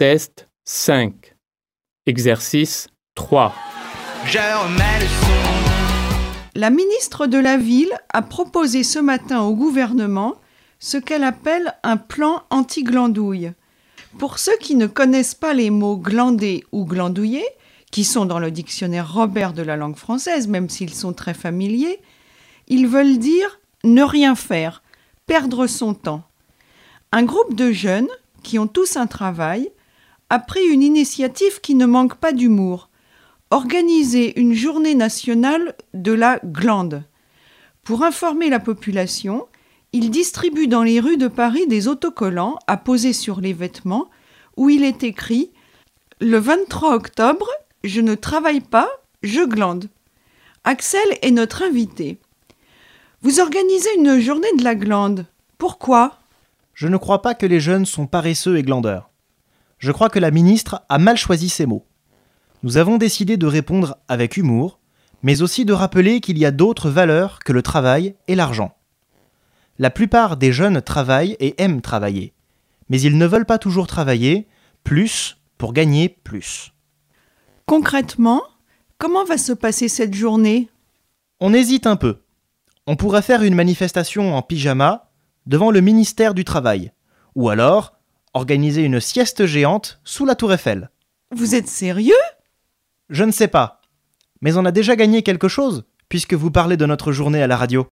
Test 5. Exercice 3. Je remets le son. La ministre de la Ville a proposé ce matin au gouvernement ce qu'elle appelle un plan anti-glandouille. Pour ceux qui ne connaissent pas les mots glander ou glandouiller, qui sont dans le dictionnaire Robert de la langue française, même s'ils sont très familiers, ils veulent dire ne rien faire, perdre son temps. Un groupe de jeunes, qui ont tous un travail, a pris une initiative qui ne manque pas d'humour. Organiser une journée nationale de la glande. Pour informer la population, ils distribuent dans les rues de Paris des autocollants à poser sur les vêtements où il est écrit « Le 23 octobre, je ne travaille pas, je glande ». Axel est notre invité. Vous organisez une journée de la glande. Pourquoi ? Je ne crois pas que les jeunes sont paresseux et glandeurs. Je crois que la ministre a mal choisi ses mots. Nous avons décidé de répondre avec humour, mais aussi de rappeler qu'il y a d'autres valeurs que le travail et l'argent. La plupart des jeunes travaillent et aiment travailler, mais ils ne veulent pas toujours travailler plus pour gagner plus. Concrètement, comment va se passer cette journée ? On hésite un peu. On pourrait faire une manifestation en pyjama devant le ministère du Travail, ou alors organiser une sieste géante sous la Tour Eiffel. Vous êtes sérieux ? Je ne sais pas, mais on a déjà gagné quelque chose, puisque vous parlez de notre journée à la radio.